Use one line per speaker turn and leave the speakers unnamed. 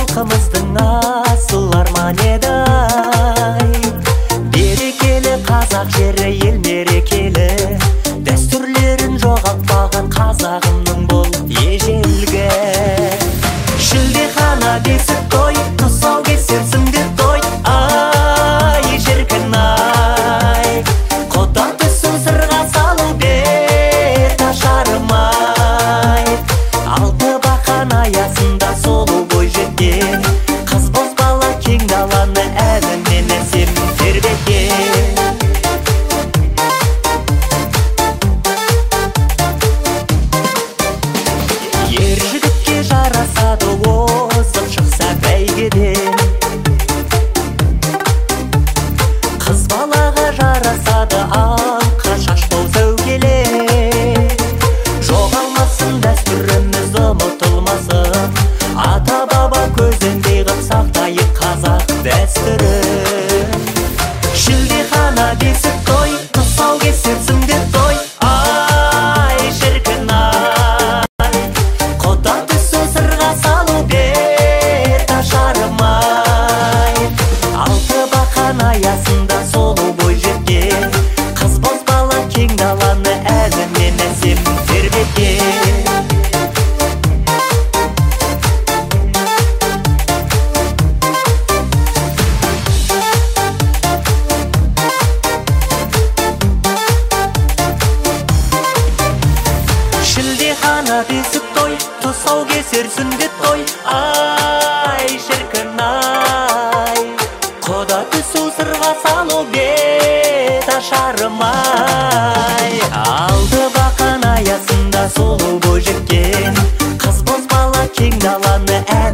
халқымыздың асыл арман еді берекелі қазақ жері ел мерекелі дәстүрлерін жоғалтпаған қазағымның бұл ежелгі шілдехана бесік той тұсаукесер сүндет той ай шіркін ай құда түсін сырға салу бет ашарым ай алты бақан аясында солу бой жеткен қыз бозбала кең даланы әнінен әсем тербеткен ер жігітке жарасады озып шықса бәйгеден қыз балаға жарасады алқа шашбау сәукеле жоғалмасын дәстүріміз ұмытылмасын ата баба көзіндей қып сақтайық қазақ дәстүрін шілдехана бесік той тұсаукесер сүндет той ай шіркін ай құда түсу сырға салу бет ашарым ай алты бақан аясында солу бой жеткен қыз бозбала кең даланы әнімен әсем тербеткен шілдехана бесік той тұсаукесер сүндет той ай шіркін ай құда түсу сырға салу бет ашарым ай алты бақан аясында солу бой жеткен қыз бозбала кең даланы